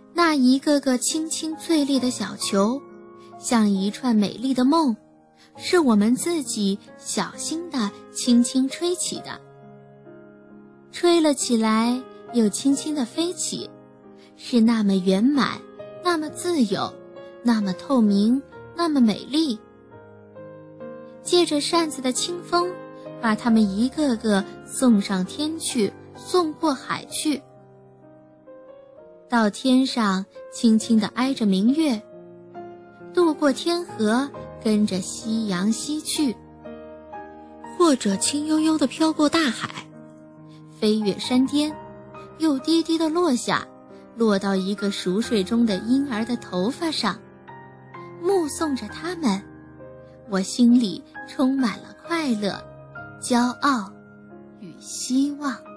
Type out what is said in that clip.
那一个个轻轻翠绿的小球，像一串美丽的梦，是我们自己小心地轻轻吹起的。吹了起来，又轻轻地飞起，是那么圆满，那么自由，那么透明，那么美丽。借着扇子的清风，把它们一个个送上天去，送过海去。到天上轻轻地挨着明月，渡过天河，跟着夕阳西去，或者轻悠悠地飘过大海，飞越山巅，又低低地落下，落到一个熟睡中的婴儿的头发上。目送着它们，我心里充满了快乐、骄傲与希望。